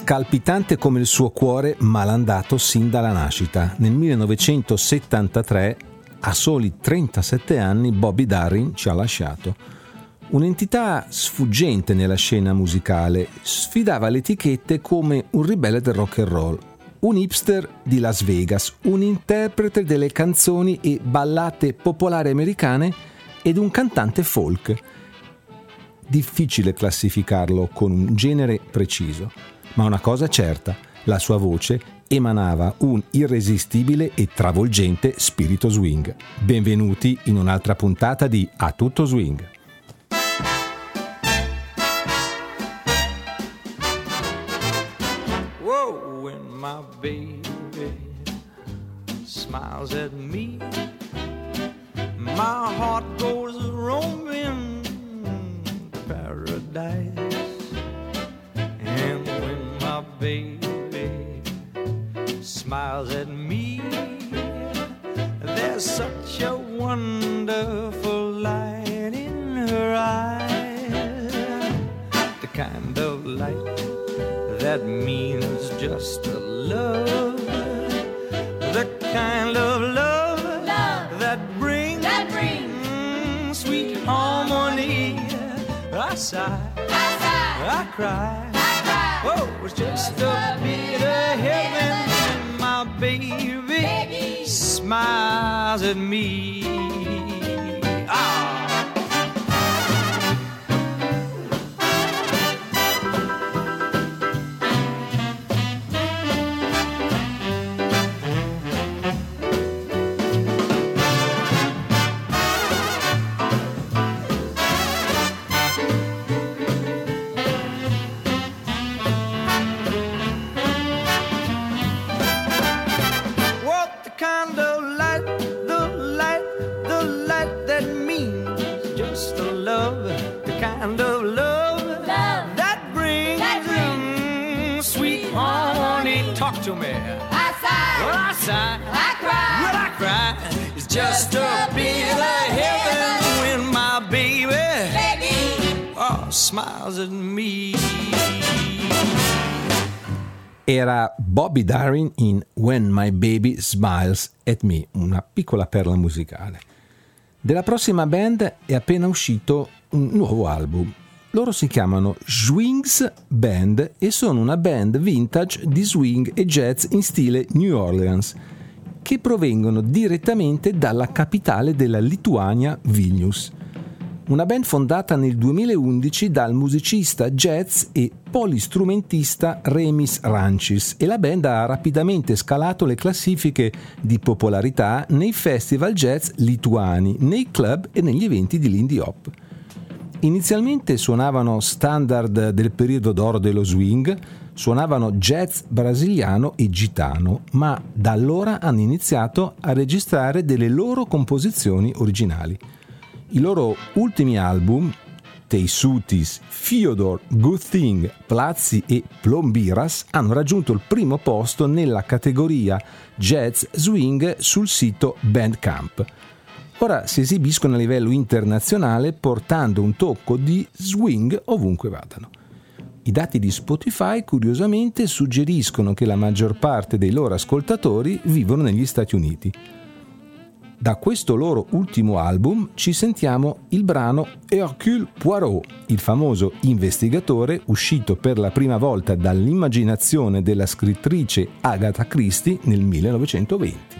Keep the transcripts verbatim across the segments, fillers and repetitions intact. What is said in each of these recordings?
scalpitante come il suo cuore malandato sin dalla nascita. Nel millenovecentosettantatré, a soli trentasette anni, Bobby Darin ci ha lasciato. Un'entità sfuggente nella scena musicale, sfidava le etichette come un ribelle del rock and roll, un hipster di Las Vegas, un interprete delle canzoni e ballate popolari americane ed un cantante folk. Difficile classificarlo con un genere preciso, ma una cosa certa, la sua voce emanava un irresistibile e travolgente spirito swing. Benvenuti in un'altra puntata di A Tutto Swing. Whoa, when my baby smiles at me, my heart goes roaming to paradise. And when my baby smiles at me, there's such a wonderful light in her eyes, the kind of light that means just a love, the kind of love, love that brings, that brings mm, sweet harmony. I sigh, I, sigh, I cry, I cry. Oh, it's just a bit of heaven when my baby, baby smiles at me. Ah. Kind of love, love that brings, that brings sweet harmony. Talk to me. I sigh, well, I sigh, I cry, well, I cry. It's just a bit of heaven when my baby, baby oh, smiles at me. Era Bobby Darin in When My Baby Smiles at Me, una piccola perla musicale. Della prossima band è appena uscito un nuovo album. Loro si chiamano Swings Band e sono una band vintage di swing e jazz in stile New Orleans, che provengono direttamente dalla capitale della Lituania, Vilnius. Una band fondata nel duemilaundici dal musicista jazz e polistrumentista Remis Rančis, e la band ha rapidamente scalato le classifiche di popolarità nei festival jazz lituani, nei club e negli eventi di Lindy Hop. Inizialmente suonavano standard del periodo d'oro dello swing, suonavano jazz brasiliano e gitano, ma da allora hanno iniziato a registrare delle loro composizioni originali. I loro ultimi album, Teisutis, Fyodor, Good Thing, Plazzi e Plombiras, hanno raggiunto il primo posto nella categoria jazz swing sul sito Bandcamp. Ora si esibiscono a livello internazionale portando un tocco di swing ovunque vadano. I dati di Spotify curiosamente suggeriscono che la maggior parte dei loro ascoltatori vivono negli Stati Uniti. Da questo loro ultimo album ci sentiamo il brano Hercule Poirot, il famoso investigatore uscito per la prima volta dall'immaginazione della scrittrice Agatha Christie nel millenovecentoventi.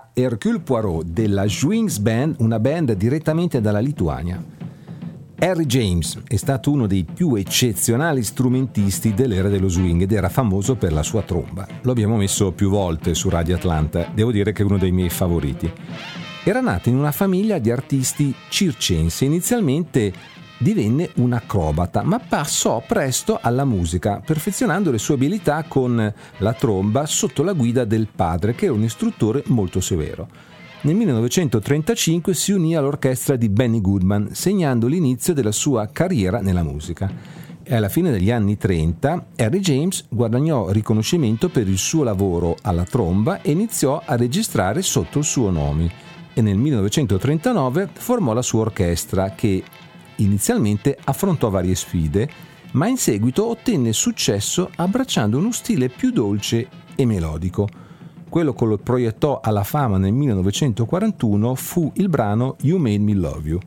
era Hercule Poirot della Swings Band, una band direttamente dalla Lituania. Harry James è stato uno dei più eccezionali strumentisti dell'era dello swing ed era famoso per la sua tromba. Lo abbiamo messo più volte su Radio Atlanta, devo dire che è uno dei miei favoriti. Era nato in una famiglia di artisti circensi. Inizialmente divenne un acrobata, ma passò presto alla musica, perfezionando le sue abilità con la tromba sotto la guida del padre, che era un istruttore molto severo. Nel millenovecentotrentacinque si unì all'orchestra di Benny Goodman, segnando l'inizio della sua carriera nella musica. E alla fine degli anni trenta Harry James guadagnò riconoscimento per il suo lavoro alla tromba e iniziò a registrare sotto il suo nome. E nel millenovecentotrentanove formò la sua orchestra, che inizialmente affrontò varie sfide, ma in seguito ottenne successo abbracciando uno stile più dolce e melodico. Quello che lo proiettò alla fama nel millenovecentoquarantuno fu il brano You Made Me Love You.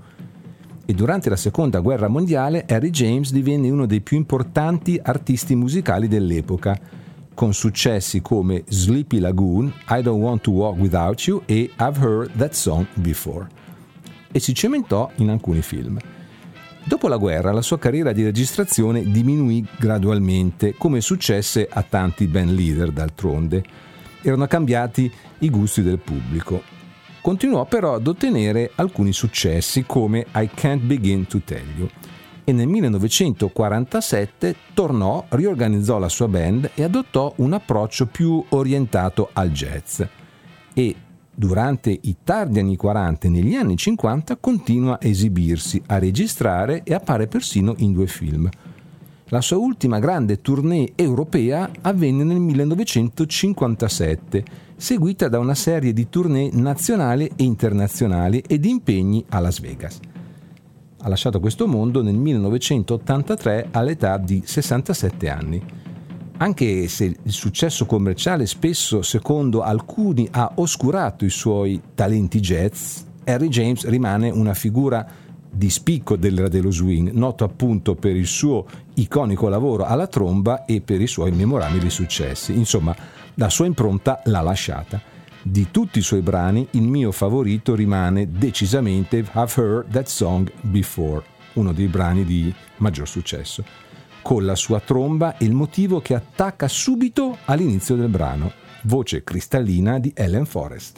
E durante la seconda guerra mondiale Harry James divenne uno dei più importanti artisti musicali dell'epoca, con successi come Sleepy Lagoon, I Don't Want to Walk Without You e I've Heard That Song Before, e si cementò in alcuni film. Dopo la guerra la sua carriera di registrazione diminuì gradualmente, come successe a tanti band leader d'altronde. Erano cambiati i gusti del pubblico. Continuò però ad ottenere alcuni successi come I Can't Begin to Tell You, e nel millenovecentoquarantasette tornò, riorganizzò la sua band e adottò un approccio più orientato al jazz. E durante i tardi anni quaranta e negli anni cinquanta continua a esibirsi, a registrare e appare persino in due film. La sua ultima grande tournée europea avvenne nel millenovecentocinquantasette, seguita da una serie di tournée nazionali e internazionali e di impegni a Las Vegas. Ha lasciato questo mondo nel millenovecentottantatré all'età di sessantasette anni. Anche se il successo commerciale spesso, secondo alcuni, ha oscurato i suoi talenti jazz, Harry James rimane una figura di spicco dell'era dello swing, noto appunto per il suo iconico lavoro alla tromba e per i suoi memorabili successi. Insomma, la sua impronta l'ha lasciata. Di tutti i suoi brani, il mio favorito rimane decisamente I've Heard That Song Before, uno dei brani di maggior successo, con la sua tromba e il motivo che attacca subito all'inizio del brano, voce cristallina di Ellen Forrest.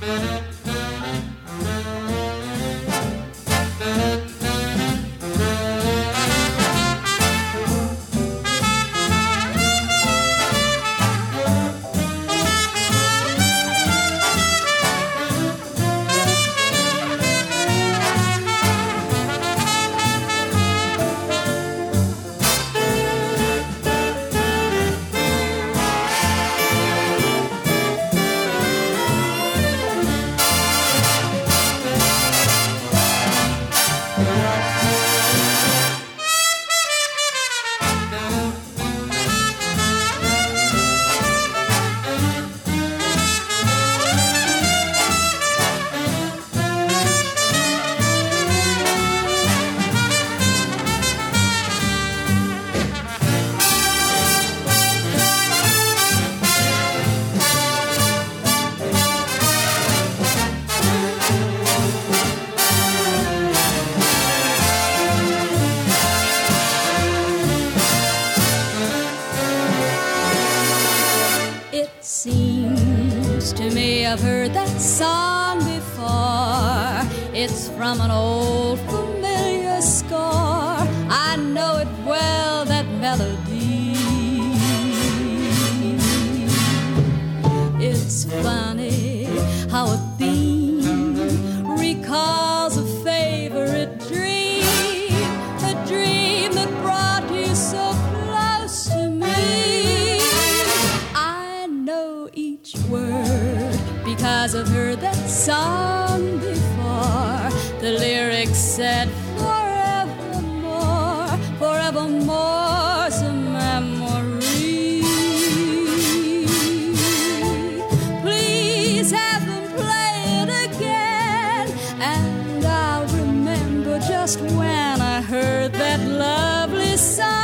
I've heard that song before. It's from an old familiar score. I know it well, that melody. It's funny how a theme recalls a favorite dream, a dream that brought you so close to me. I know each word because I've heard that song before. The lyrics said forevermore, forevermore's a memory. Please have them play it again, and I'll remember just when I heard that lovely song.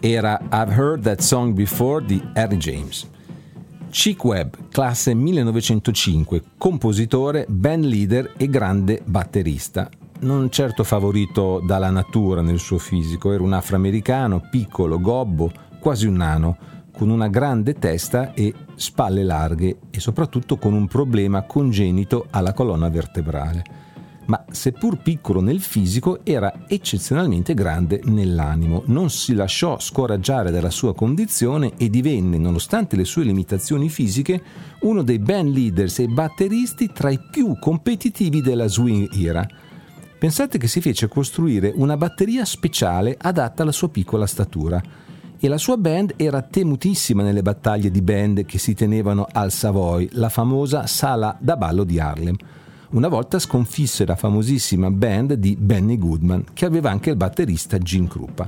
era I've Heard That Song Before di Harry James. Chick Webb, classe millenovecentocinque, compositore, band leader e grande batterista. Non certo favorito dalla natura nel suo fisico, era un afroamericano piccolo, gobbo, quasi un nano, con una grande testa e spalle larghe e soprattutto con un problema congenito alla colonna vertebrale. Ma seppur piccolo nel fisico era eccezionalmente grande nell'animo, non si lasciò scoraggiare dalla sua condizione e divenne, nonostante le sue limitazioni fisiche, uno dei band leaders e batteristi tra i più competitivi della swing era. Pensate che si fece costruire una batteria speciale adatta alla sua piccola statura e la sua band era temutissima nelle battaglie di band che si tenevano al Savoy, la famosa sala da ballo di Harlem. Una volta sconfisse la famosissima band di Benny Goodman, che aveva anche il batterista Gene Krupa.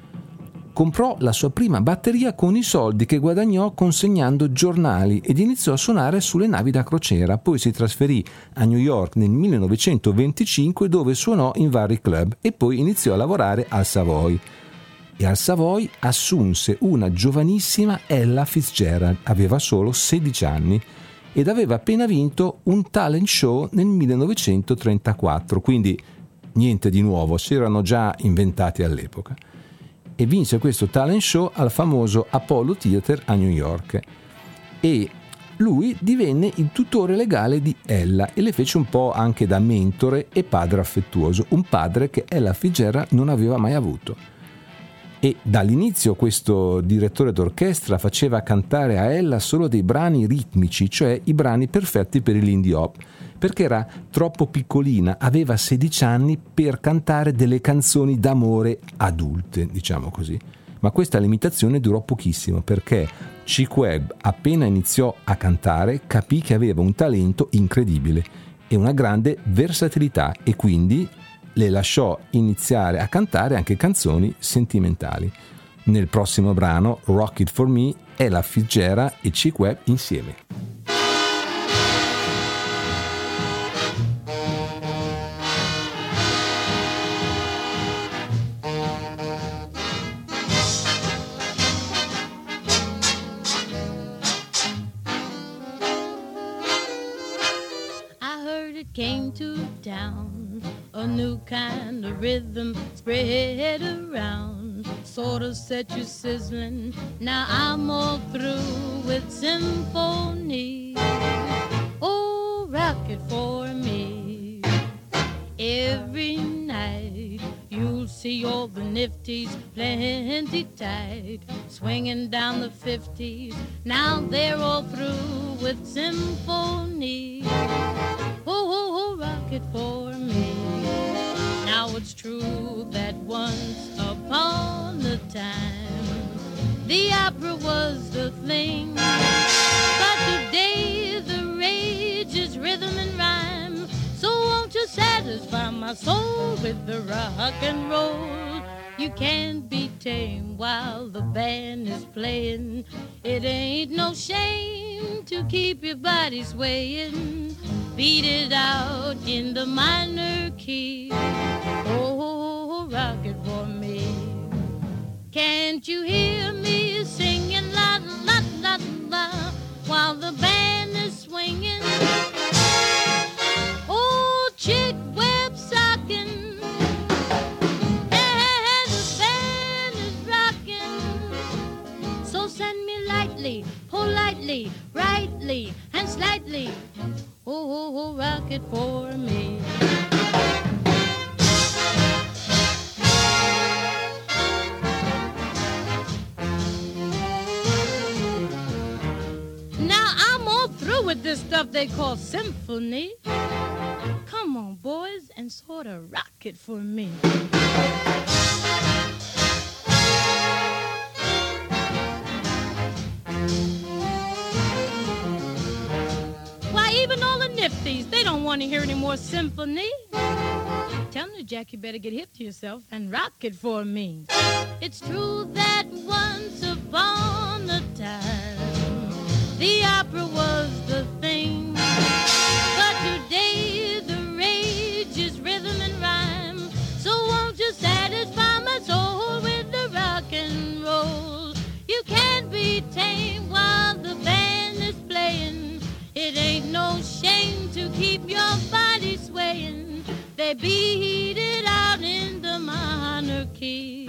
Comprò la sua prima batteria con i soldi che guadagnò consegnando giornali ed iniziò a suonare sulle navi da crociera. Poi si trasferì a New York nel millenovecentoventicinque, dove suonò in vari club e poi iniziò a lavorare al Savoy. E al Savoy assunse una giovanissima Ella Fitzgerald, aveva solo sedici anni ed aveva appena vinto un talent show nel millenovecentotrentaquattro, quindi niente di nuovo, si erano già inventati all'epoca. E vinse questo talent show al famoso Apollo Theater a New York e lui divenne il tutore legale di Ella e le fece un po' anche da mentore e padre affettuoso, un padre che Ella Fitzgerald non aveva mai avuto. E dall'inizio questo direttore d'orchestra faceva cantare a Ella solo dei brani ritmici, cioè i brani perfetti per il Lindy Hop, perché era troppo piccolina, aveva sedici anni per cantare delle canzoni d'amore adulte, diciamo così. Ma questa limitazione durò pochissimo, perché Chick Webb, appena iniziò a cantare, capì che aveva un talento incredibile e una grande versatilità e quindi le lasciò iniziare a cantare anche canzoni sentimentali. Nel prossimo brano, Rock It For Me, Ella Fitzgerald e Chick Webb insieme. I heard it came to town. A new kind of rhythm spread around, sort of set you sizzling. Now I'm all through with symphony. Oh, rock it for me. Every night you'll see all the nifties plenty tight, swinging down the fifties. Now they're all through with symphony. Oh, oh, oh, rock it for me. Now it's true that once upon a time the opera was the thing, but today the rage is rhythm and rhyme. So won't you satisfy my soul with the rock and roll? You can't be tamed while the band is playing. It ain't no shame to keep your body swaying. Beat it out in the minor key. Oh, rock it for me. Can't you hear me singing la la la la while the band is swinging? Oh, Chick Webb socking, and the band is rocking. So send me lightly, politely, rightly, and slightly. Oh, oh, oh, rock it for me. Now I'm all through with this stuff they call symphony. Come on, boys, and sort of rock it for me. Even all the nifties, they don't want to hear any more symphony. Tell me, Jack, you better get hip to yourself and rock it for me. It's true that once upon a time the opera was the thing, but today the rage is rhythm and rhyme. So won't you satisfy my soul with the rock and roll? they beat it out in the minor key.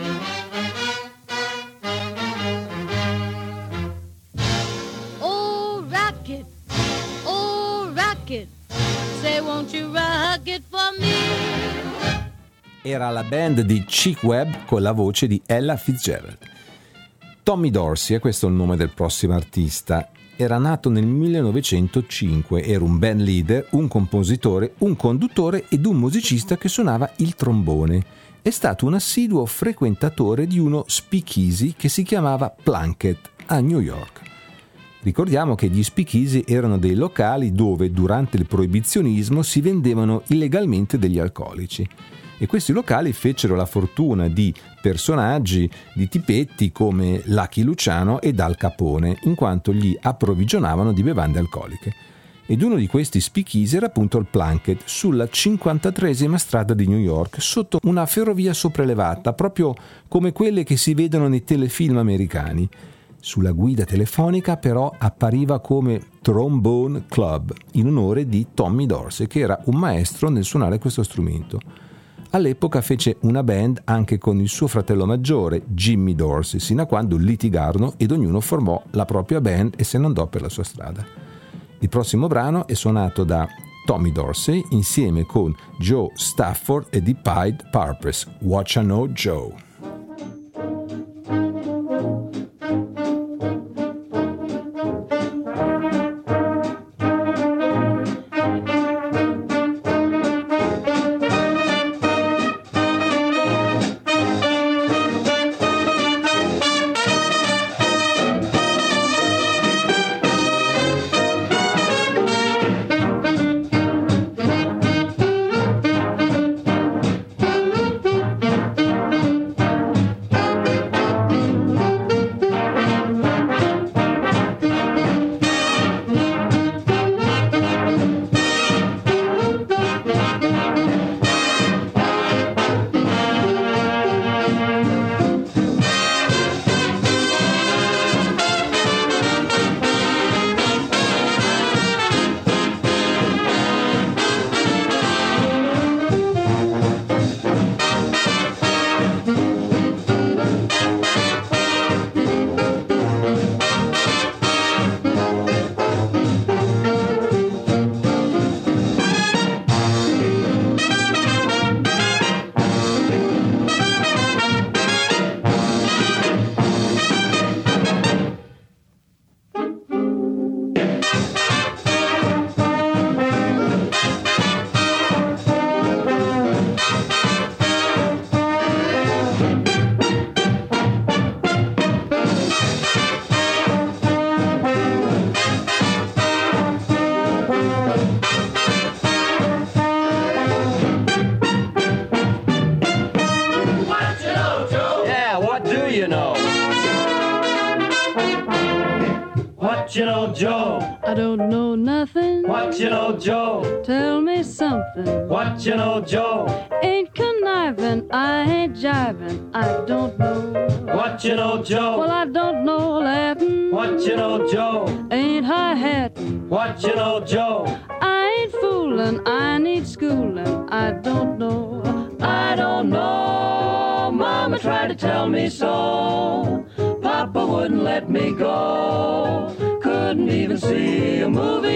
Oh, rock it, oh, rock it, say won't you rock it for me? Era la band di Chick Webb con la voce di Ella Fitzgerald. Tommy Dorsey, e questo è il nome del prossimo artista, era nato nel millenovecentocinque, era un band leader, un compositore, un conduttore ed un musicista che suonava il trombone. È stato un assiduo frequentatore di uno speakeasy che si chiamava Plunkett a New York. Ricordiamo che gli speakeasy erano dei locali dove durante il proibizionismo si vendevano illegalmente degli alcolici. E questi locali fecero la fortuna di personaggi, di tipetti come Lucky Luciano ed Al Capone, in quanto li approvvigionavano di bevande alcoliche. Ed uno di questi speakeasy era appunto il Plunkett, sulla cinquantatreesima strada di New York, sotto una ferrovia sopraelevata, proprio come quelle che si vedono nei telefilm americani. Sulla guida telefonica però appariva come Trombone Club, in onore di Tommy Dorsey, che era un maestro nel suonare questo strumento. All'epoca fece una band anche con il suo fratello maggiore, Jimmy Dorsey, sino a quando litigarono ed ognuno formò la propria band e se ne andò per la sua strada. Il prossimo brano è suonato da Tommy Dorsey insieme con Joe Stafford e The Pied Pipers, What You Know Joe. What you know, Joe? I don't know nothing. What you know, Joe? Tell me something. What you know, Joe? Ain't conniving, I ain't jiving, I don't know. What you know, Joe? Well, I don't know Latin. What you know, Joe? Ain't hi-hatting. What you know, Joe? I ain't fooling, I need schooling, I don't know. I don't know. Mama tried to tell me so. Papa wouldn't let me go. Couldn't even see a movie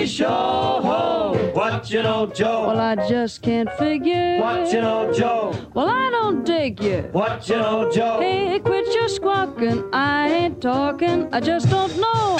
show. What you know, Joe? Well, I just can't figure. What you know, Joe? Well, I don't dig you. What you know, Joe? Hey, quit your squawking. I ain't talking. I just don't know.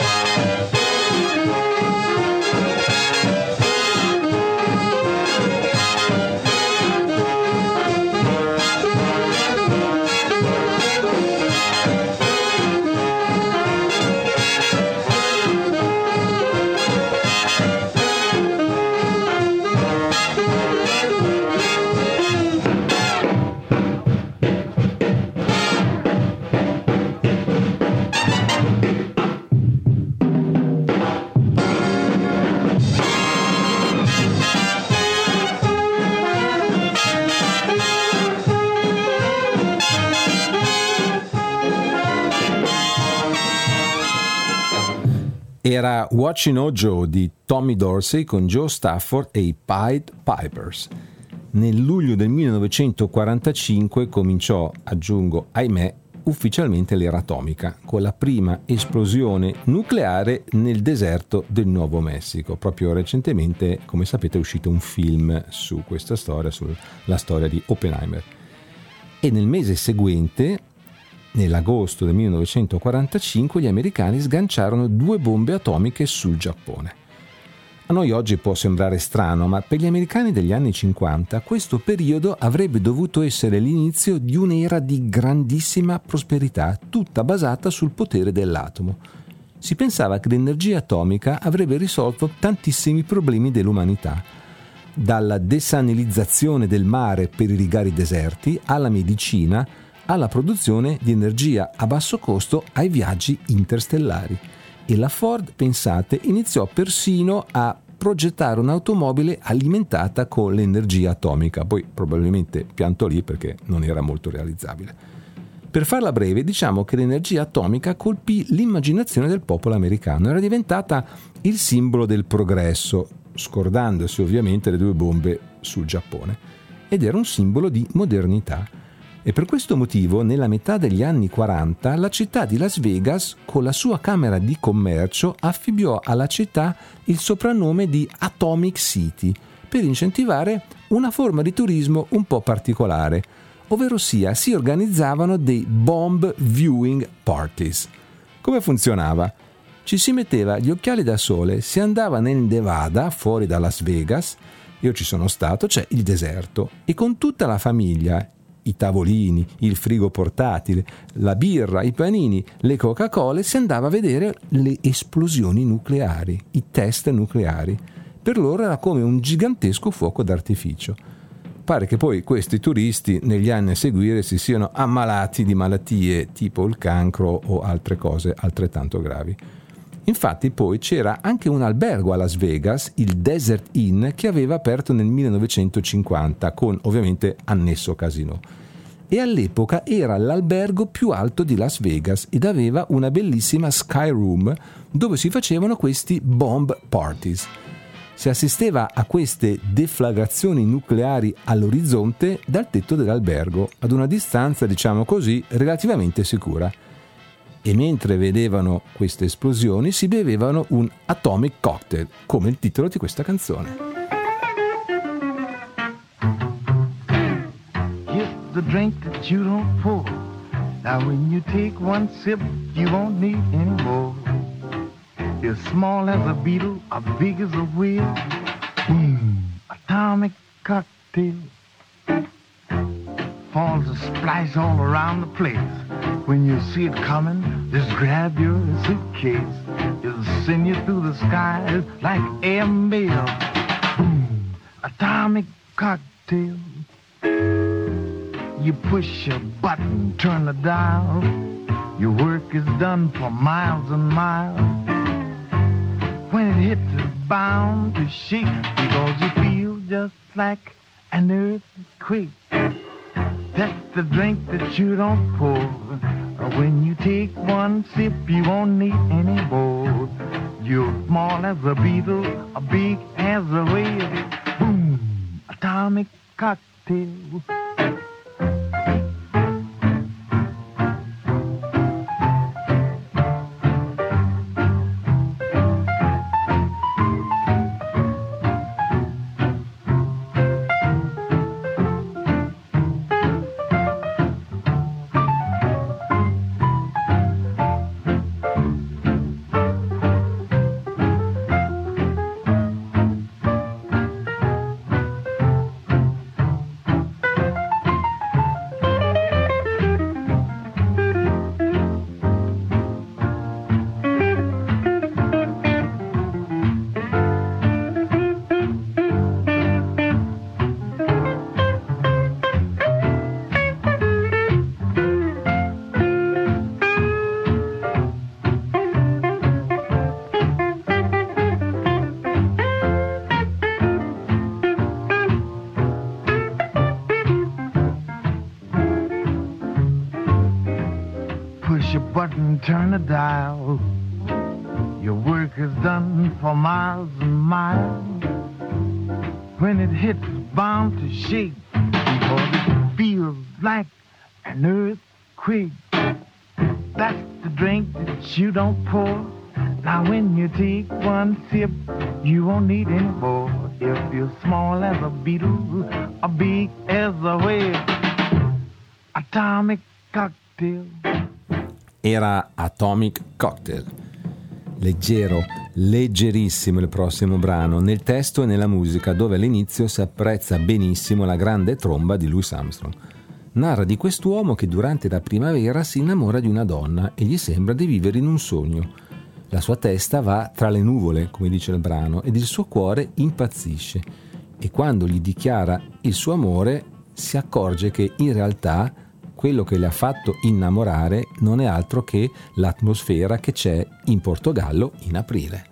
Era What You Know Joe di Tommy Dorsey con Joe Stafford e i Pied Pipers. Nel luglio del millenovecentoquarantacinque cominciò, aggiungo, ahimè, ufficialmente l'era atomica, con la prima esplosione nucleare nel deserto del Nuovo Messico. Proprio recentemente, come sapete, è uscito un film su questa storia, sulla storia di Oppenheimer. E nel mese seguente, nell'agosto del millenovecentoquarantacinque, gli americani sganciarono due bombe atomiche sul Giappone. A noi oggi può sembrare strano, ma per gli americani degli anni cinquanta questo periodo avrebbe dovuto essere l'inizio di un'era di grandissima prosperità, tutta basata sul potere dell'atomo. Si pensava che l'energia atomica avrebbe risolto tantissimi problemi dell'umanità, dalla desalinizzazione del mare per irrigare i deserti, alla medicina, alla produzione di energia a basso costo, ai viaggi interstellari. E la Ford, pensate, iniziò persino a progettare un'automobile alimentata con l'energia atomica, poi probabilmente pianto lì perché non era molto realizzabile. Per farla breve, diciamo che l'energia atomica colpì l'immaginazione del popolo americano, era diventata il simbolo del progresso, scordandosi ovviamente le due bombe sul Giappone, ed era un simbolo di modernità. E per questo motivo, nella metà degli anni quaranta, la città di Las Vegas, con la sua Camera di Commercio, affibbiò alla città il soprannome di Atomic City, per incentivare una forma di turismo un po' particolare, ovvero sia si organizzavano dei bomb viewing parties. Come funzionava? Ci si metteva gli occhiali da sole, si andava nel Nevada, fuori da Las Vegas, io ci sono stato, c'è il deserto, e con tutta la famiglia, i tavolini, il frigo portatile, la birra, i panini, le Coca-Cola, si andava a vedere le esplosioni nucleari, i test nucleari. Per loro era come un gigantesco fuoco d'artificio. Pare che poi questi turisti negli anni a seguire si siano ammalati di malattie tipo il cancro o altre cose altrettanto gravi. Infatti poi c'era anche un albergo a Las Vegas, il Desert Inn, che aveva aperto nel millenovecentocinquanta con ovviamente annesso casino. E all'epoca era l'albergo più alto di Las Vegas ed aveva una bellissima sky room dove si facevano questi bomb parties. Si assisteva a queste deflagrazioni nucleari all'orizzonte dal tetto dell'albergo, ad una distanza, diciamo così, relativamente sicura. E mentre vedevano queste esplosioni si bevevano un atomic cocktail, come il titolo di questa canzone. It's the drink that you don't pour. Now when you take one sip, you won't need any more. You're small as a beetle, or big as a wheel. Mmm, atomic cocktail. Falls a splash all around the place. When you see it coming, just grab your suitcase. It'll send you through the skies like airmail. Boom, atomic cocktail. You push a button, turn the dial. Your work is done for miles and miles. When it hits, it's bound to shake because you feel just like an earthquake. That's the drink that you don't pour. When you take one sip, you won't need any more. You're small as a beetle, or big as a whale. Boom, atomic cocktail. Turn the dial. Your work is done for miles and miles. When it hits bound to shake, because it feels like an earthquake. That's the drink that you don't pour. Now when you take one sip, you won't need any more. If you're small as a beetle or big as a whale, Atomic Cocktail. Era Atomic Cocktail. Leggero, leggerissimo il prossimo brano, nel testo e nella musica, dove all'inizio si apprezza benissimo la grande tromba di Louis Armstrong. Narra di quest'uomo che durante la primavera si innamora di una donna e gli sembra di vivere in un sogno. La sua testa va tra le nuvole, come dice il brano, ed il suo cuore impazzisce. E quando gli dichiara il suo amore, si accorge che in realtà quello che le ha fatto innamorare non è altro che l'atmosfera che c'è in Portogallo in aprile.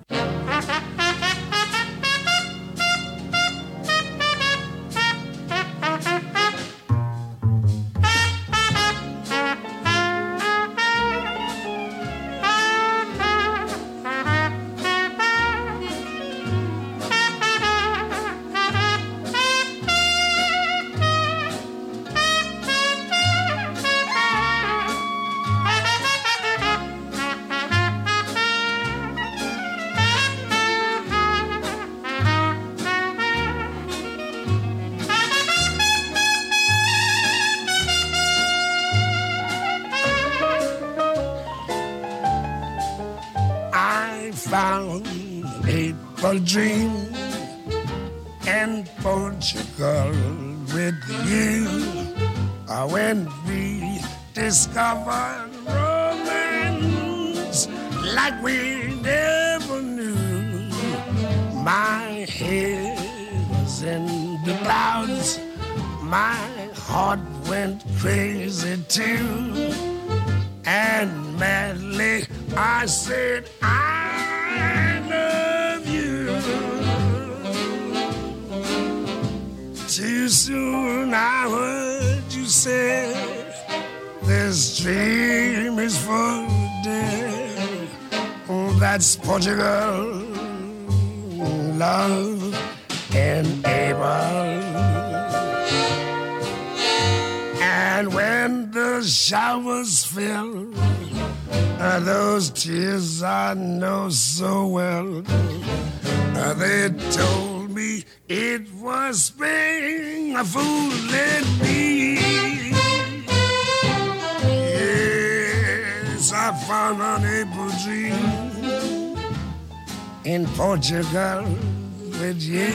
Found April dream in Portugal with you. Uh, when we discovered romance like we never knew. My head was in the clouds, my heart went crazy too, and madly I said I love you. Too soon I heard you say this dream is for dead. Oh, that's Portugal, love and April. And when the showers fell, uh, those tears I know so well, uh, they told me it was spring, a fooling me. Yes, I found an April dream in Portugal with you.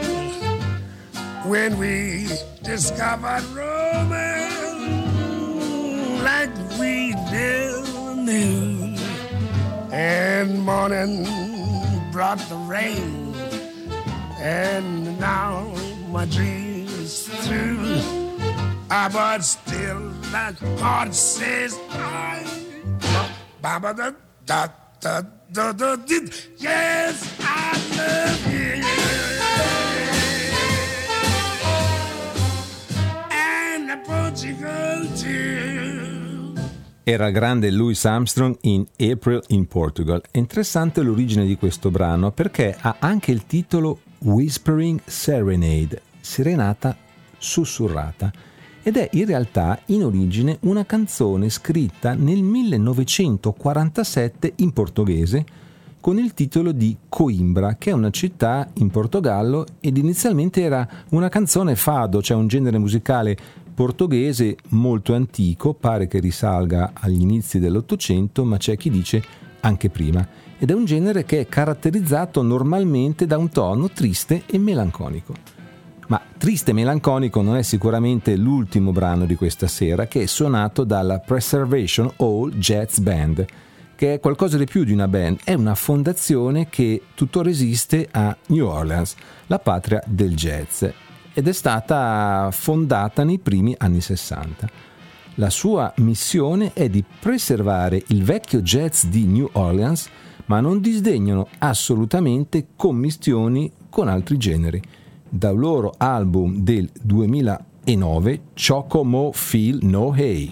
When we discovered romance like we never knew, and morning brought the rain, and now my dream's through. Ah, but still that heart says I, ba ba da da da da da da. Yes, I love you. And Portugal too. Era il grande Louis Armstrong in April in Portugal. È interessante l'origine di questo brano perché ha anche il titolo Whispering Serenade, serenata sussurrata, ed è in realtà in origine una canzone scritta nel millenovecentoquarantasette in portoghese con il titolo di Coimbra, che è una città in Portogallo, ed inizialmente era una canzone fado, cioè un genere musicale portoghese molto antico, pare che risalga agli inizi dell'Ottocento, ma c'è chi dice anche prima, ed è un genere che è caratterizzato normalmente da un tono triste e melanconico. Ma triste e melanconico non è sicuramente l'ultimo brano di questa sera, che è suonato dalla Preservation Hall Jazz Band, che è qualcosa di più di una band, è una fondazione che tuttora esiste a New Orleans, la patria del jazz, ed è stata fondata nei primi anni sessanta. La sua missione è di preservare il vecchio jazz di New Orleans, ma non disdegnano assolutamente commistioni con altri generi. Dal loro album del duemilanove, Choco Mo Feel No Hay.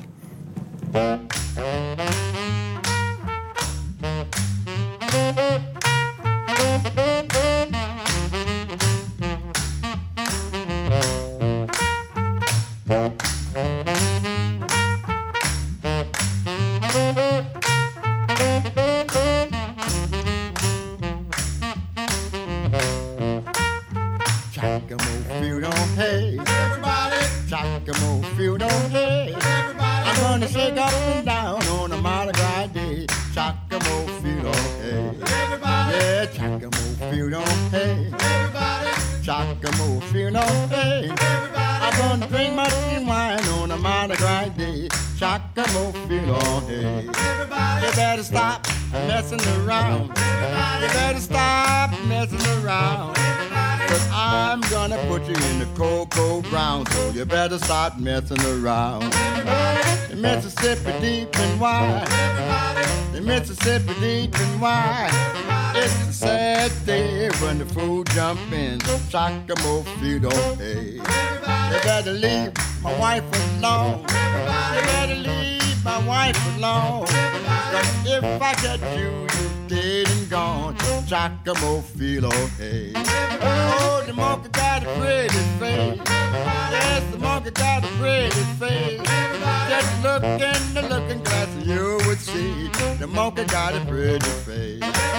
gonna shake up and down on a Mardi Gras day. Chocamo feel okay. Everybody. Yeah, Chocamo feel okay. Everybody. Chocamo feel okay. Everybody. I'm gonna drink my green wine on a Mardi Gras day. Chocamo feel okay. Everybody. You better stop messing around. Everybody. You better stop messing around. Everybody. Cause I'm gonna put you in the cold, cold ground. So you better stop messing around. Everybody. The Mississippi deep and wide. Everybody. The Mississippi deep and wide. Everybody. It's a sad day when the fool jump in. Chocamo feel okay. Everybody. You better leave my wife alone. Everybody. You better leave my wife alone. Cause if I get you, you dead and gone. Chocamo feel okay. Oh, the monkey got a pretty face. Yes, the monkey got a pretty face. Just look in the looking glass and you would see the monkey got a pretty face.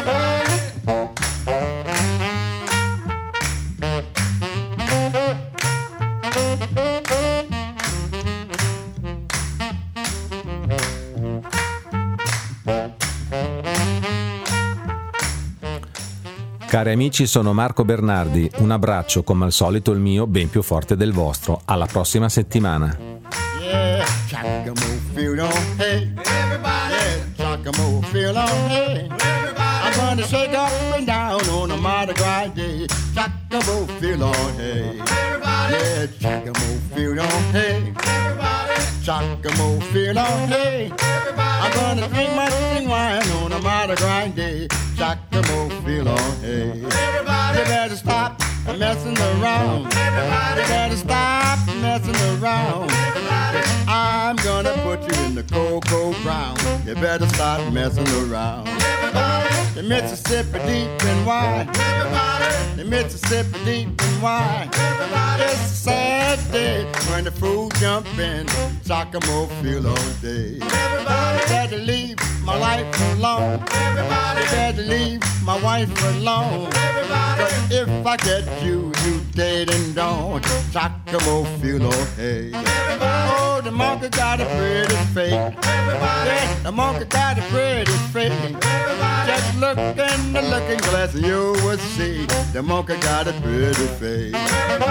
Cari amici, sono Marco Bernardi. Un abbraccio, come al solito il mio, ben più forte del vostro. Alla prossima settimana. Yeah, Chocamo feel okay. Everybody. Yeah, Chocamo feel okay. Everybody. I'm gonna shake up and down on a Mardi Gras day. Chocamo feel okay. Everybody. Yeah, Chocamo feel okay. Everybody. Chocamo feel okay. Everybody. I'm gonna drink my green wine on a Mardi Gras day. Chocamo feel okay. Everybody. You better stop messing around. Everybody. You better stop messing around. Everybody. I'm gonna put you in the cold, cold ground. You better stop messing around. Everybody. The Mississippi deep and wide. Everybody. The Mississippi deep and wide. Everybody. It's a sad day when the fool jump in. Chocamo feel all day. Everybody. You better leave my life alone. Everybody. You better leave my wife alone. Everybody. But if I get you, you dead and gone. Chocamo feel okay. Everybody. Oh, the monkey got a pretty face. Everybody. Yeah, the monkey got a pretty face. Everybody. Just look in the looking glass and you will see the monkey got a pretty face. Everybody.